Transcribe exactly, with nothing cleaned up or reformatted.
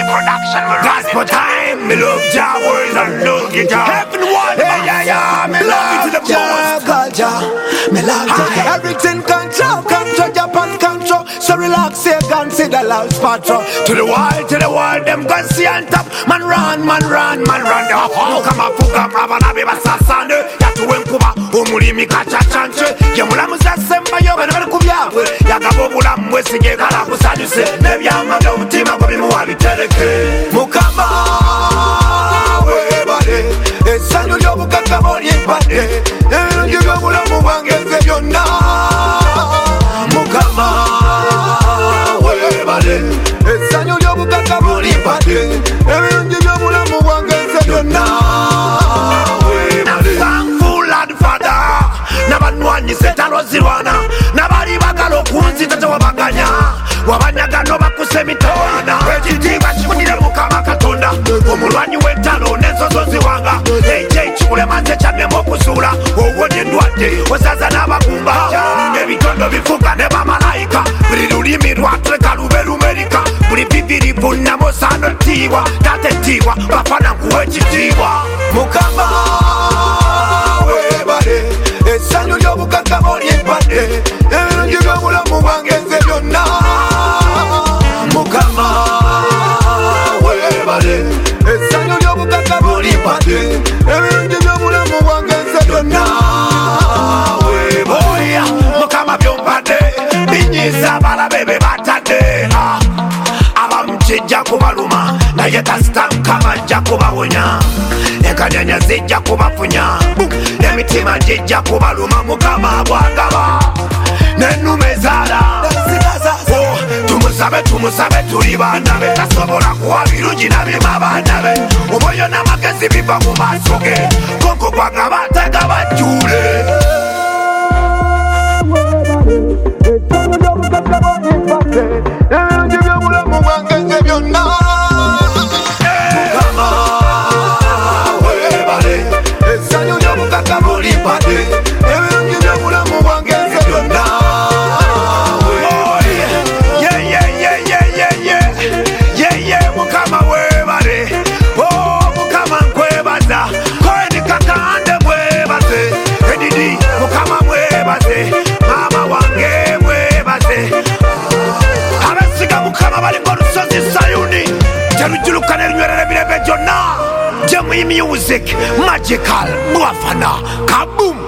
production. Gospel time, me love Jah words and love guitar. Heaven one, yeah, yeah, yeah, me love you to the Jah, Jah, me love Jah. Everything control, control, Japan control. So relax, say, consider life's patrol. To the wall, to the wall, them guns see on top. Man run, man run, man run. No kama fuka, mabana beba sasande. Yatu wenkuba, umulimi kacha chanche. Yemula muzasemba yoga na kubyawe. Yagabobula mwesi gegala kusanyuse. Nebyama bya mutima kwa bimuwa bitereke. Mukama webale, esanyu lyobukaka bolyempade. Ebirungi by'obulamu bwange nze byonna. Mukama webale, esanyu lyobukaka bolyempade. Ebirungi by'obulamu bwange nze byonna. Nabanwanyise talo zirwana nabali bagala okunzita tewabaganya wabanyagano bakuse mitawana ekitiibwa kikudire mukama katonda omulwanyi w'entalo n'ensozo ziwanga ekyo ekikulema nze kyannema okuzuula owonye endwadde osaza n'abagumba ebitondo bifuga ne bamalayika buli lulimi lwatuleka lube lumerika buli bibirivu namosaano ttiibwa tate ttiibwa bafana nkuwa ekitiibwa Mukama webale esanyu ly'obukaka bolyempade ebirungi by'obulamu bwange nze byonna Mukama webale esanyu ly'obukaka bolyempade ebirungi by'obulamu bwange nze byonna oya Mukama byompadde binyiza abalabe be batadde abamu kijja kubaluma naye kasita Mukama ajja kubawonya enkanyanya zijja kubafunya emitima gijja kubaluma Mukama bwagaba n'ennume zaala tumusabe tumusabe tuli baana be tasobola kuwa birungi nabyemu abaana be omwoyo n'amagezi biva mu maaso ge konko gwagaba atega bajjuule ebirungi by'obulamu bwange nze byonna Mukama webale esanyu ly'obukaka bolyempade ebirungi by'obulamu bwange nze byonna Mukama webale oh Mukama nkwebaza koenikakande mwebaze edidi Mukama mwebaze mama wange mwebaze abasiga Mukama bali mu lusozi Sayuni terujuluka n'erinywerera emirembe gyonna J M E Music Magical Mwafana Kaboom.